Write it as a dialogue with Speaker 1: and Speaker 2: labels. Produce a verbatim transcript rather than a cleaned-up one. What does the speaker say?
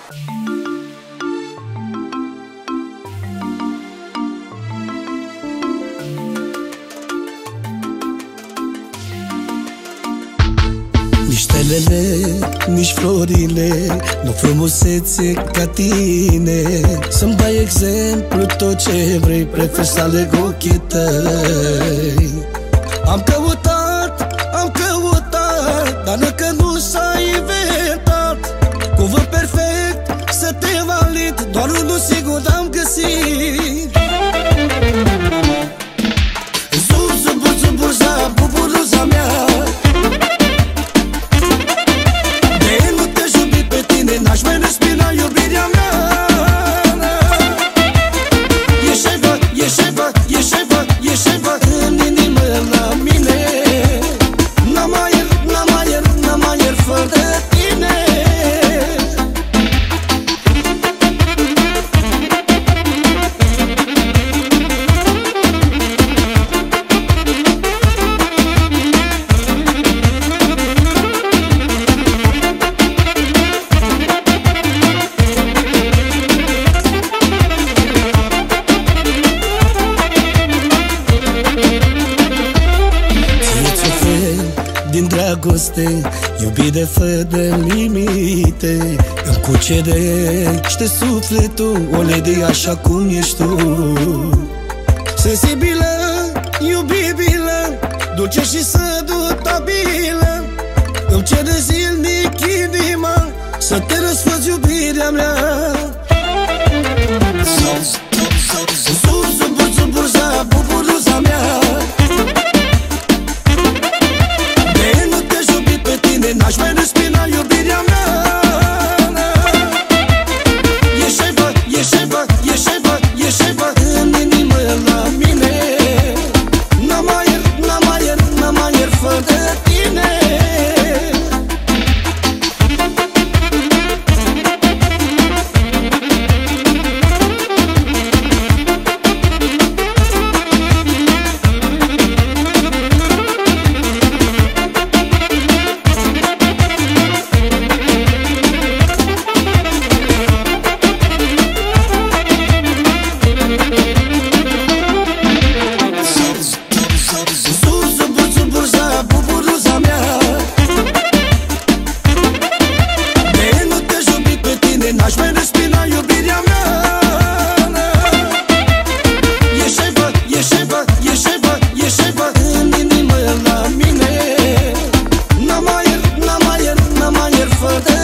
Speaker 1: Nici stelele, nici florile nu frumusețe ca tine. Să-mi dai exemplu tot ce vrei, prefer să aleg ochii tăi. Am căutat, am căutat, dar încă nu s-a inventat cuvânt perfect să te valid, doar unul sigur am găsit. Zub, zubur, zuburza, buburuza mea, n-aș mai respira iubirea mea. E ceva, e ceva, e ceva, e ceva în inimă la mine. N-am aer, n-am aer, n-am aer fără tine. Din dragoste, iubire fără limite, îmi cucerește sufletul, o lady așa cum ești tu. Sensibilă, iubibilă, dulce și sărutabilă, îmi cere zilnic inima să te răsfăți iubirea mea. Zub, zubur, zuburza, buburuza mea, n-aș mai respira iubirea mea. E ceva, e ceva, e ceva, e ceva în inimă la mine. N-am aer, n-am aer, n-am aer fără tine. N-aș mai respira iubirea mea. E ceva, e ceva, e ceva, e ceva în inimă la mine. N-am aer, n-am aer, n-am aer fără